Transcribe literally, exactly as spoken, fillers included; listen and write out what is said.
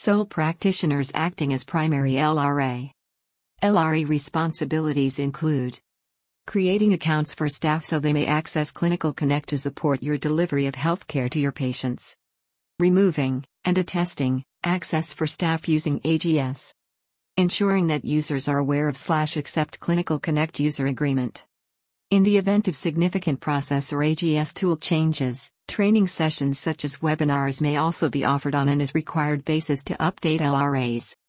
Sole practitioners acting as primary L R A. L R A responsibilities include creating accounts for staff so they may access Clinical Connect to support your delivery of healthcare to your patients. Removing, and attesting, access for staff using A G S. Ensuring that users are aware of slash accept Clinical Connect user agreement. In the event of significant process or A G S tool changes, training sessions such as webinars may also be offered on an as required basis to update L R As.